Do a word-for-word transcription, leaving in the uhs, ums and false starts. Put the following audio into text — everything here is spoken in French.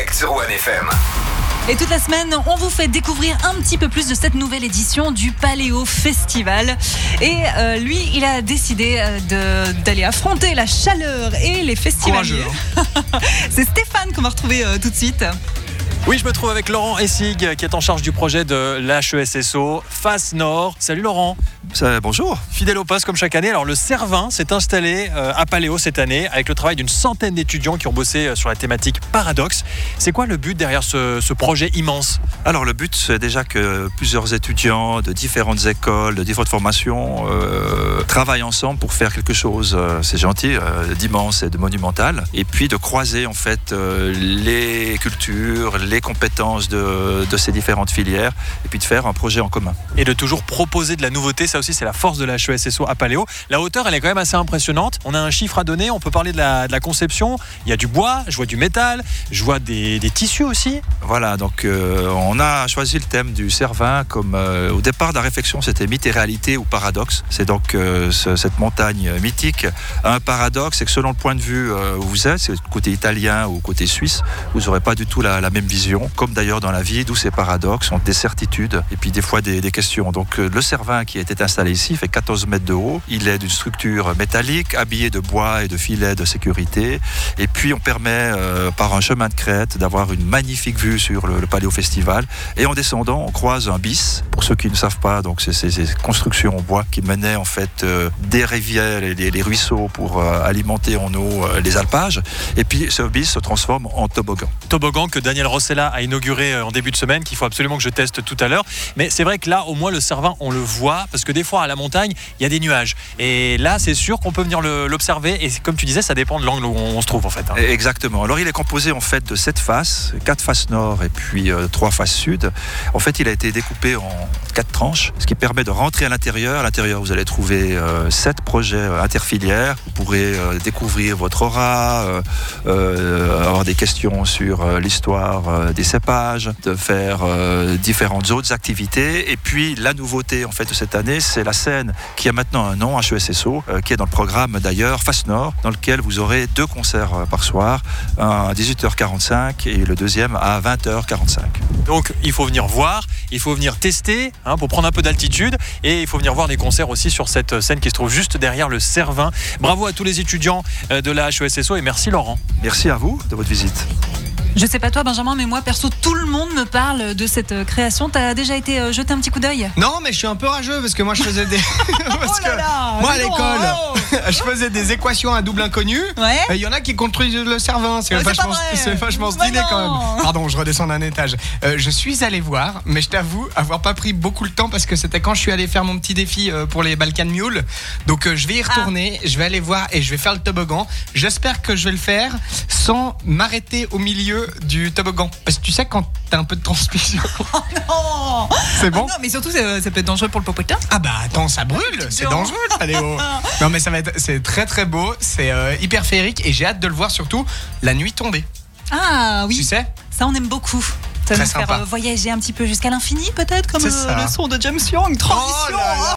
direct sur One F M. Et toute la semaine, on vous fait découvrir un petit peu plus de cette nouvelle édition du Paléo Festival. Et euh, lui, il a décidé de, d'aller affronter la chaleur et les festivaliers. Hein. C'est Stéphane qu'on va retrouver euh, tout de suite. Oui, je me trouve avec Laurent Essig, qui est en charge du projet de l'H E S S O Face Nord. Salut Laurent. Ça, bonjour. Fidèle au poste comme chaque année. Alors le Cervin s'est installé euh, à Paléo cette année avec le travail d'une centaine d'étudiants qui ont bossé sur la thématique paradoxe. C'est quoi le but derrière ce, ce projet immense ? Alors le but, c'est déjà que plusieurs étudiants de différentes écoles, de différentes formations euh, travaillent ensemble pour faire quelque chose, euh, c'est gentil, euh, d'immense et de monumental. Et puis de croiser en fait euh, les cultures, les compétences de, de ces différentes filières et puis de faire un projet en commun. Et de toujours proposer de la nouveauté, ça aussi c'est la force de la H E S S O à Paléo. La hauteur elle est quand même assez impressionnante. On a un chiffre à donner, on peut parler de la, de la conception. Il y a du bois, je vois du métal, je vois des, des tissus aussi. Voilà, donc euh, on a choisi le thème du Cervin comme euh, au départ de la réflexion c'était mythe et réalité ou paradoxe. C'est donc euh, ce, cette montagne mythique a un paradoxe, c'est que selon le point de vue euh, où vous êtes, c'est le côté italien ou côté suisse, vous n'aurez pas du tout la, la même vision. Comme d'ailleurs dans la vie, d'où ces paradoxes, ont des certitudes et puis des fois des, des questions. Donc euh, le Cervin qui a été installé ici fait quatorze mètres de haut. Il est d'une structure métallique, habillé de bois et de filets de sécurité. Et puis on permet euh, par un chemin de crête d'avoir une magnifique vue sur le, le Paléo Festival. Et en descendant, on croise un bis. Pour ceux qui ne savent pas, donc c'est ces constructions en bois qui menaient en fait euh, des rivières et des, des ruisseaux pour euh, alimenter en eau euh, les alpages. Et puis ce bis se transforme en toboggan. Toboggan que Daniel Rossella a inauguré en début de semaine, qu'il faut absolument que je teste tout à l'heure. Mais c'est vrai que là, au moins, le Cervin, on le voit, parce que des fois, à la montagne, il y a des nuages. Et là, c'est sûr qu'on peut venir le, l'observer. Et comme tu disais, ça dépend de l'angle où on, on se trouve, en fait. Hein. Exactement. Alors, il est composé, en fait, de sept faces, quatre faces nord et puis euh, trois faces sud. En fait, il a été découpé en quatre tranches, ce qui permet de rentrer à l'intérieur. À l'intérieur, vous allez trouver euh, sept projets euh, interfilières. Vous pourrez euh, découvrir votre aura, euh, euh, avoir des questions sur euh, l'histoire euh, des cépages, de faire euh, différentes autres activités. Et puis la nouveauté en fait de cette année, c'est la scène qui a maintenant un nom, H E S S O, euh, qui est dans le programme d'ailleurs Face Nord, dans lequel vous aurez deux concerts euh, par soir, un à dix-huit heures quarante-cinq et le deuxième à vingt heures quarante-cinq. Donc il faut venir voir, il faut venir tester hein, pour prendre un peu d'altitude et il faut venir voir des concerts aussi sur cette scène qui se trouve juste derrière le Cervin. Bravo à tous les étudiants de la H E S S O et merci Laurent. Merci à vous de votre visite. Je sais pas toi Benjamin, mais moi perso tout le monde me parle de cette création. T'as déjà été euh, jeter un petit coup d'œil ? Non, mais je suis un peu rageux parce que moi je faisais des parce Oh là là, que moi à mais non, l'école oh je faisais des équations à double inconnu. Ouais. Et il y en a qui construisent le Cervin, c'est Ouais, c'est vachement pas vrai. c'est vachement Mais stylé non. quand même. Pardon, je redescends d'un étage. Euh, je suis allé voir, mais je t'avoue avoir pas pris beaucoup le temps parce que c'était quand je suis allé faire mon petit défi euh, pour les Balkan Mules. Donc euh, je vais y retourner, ah. je vais aller voir et je vais faire le toboggan. J'espère que je vais le faire sans m'arrêter au milieu du toboggan. Parce que tu sais, quand t'as un peu de transmission. Oh non. C'est bon ? Non, mais surtout, ça, ça peut être dangereux pour le popotin. Ah bah attends, ça brûle, c'est dangereux le Paléo. Non mais ça va être, c'est très très beau, c'est euh, hyper féerique et j'ai hâte de le voir surtout la nuit tombée. Ah oui. Tu sais ? Ça, on aime beaucoup. Ça va Très nous faire sympa. euh, voyager un petit peu jusqu'à l'infini, peut-être, comme C'est euh, ça. le son de James Young. Transition. Oh là là.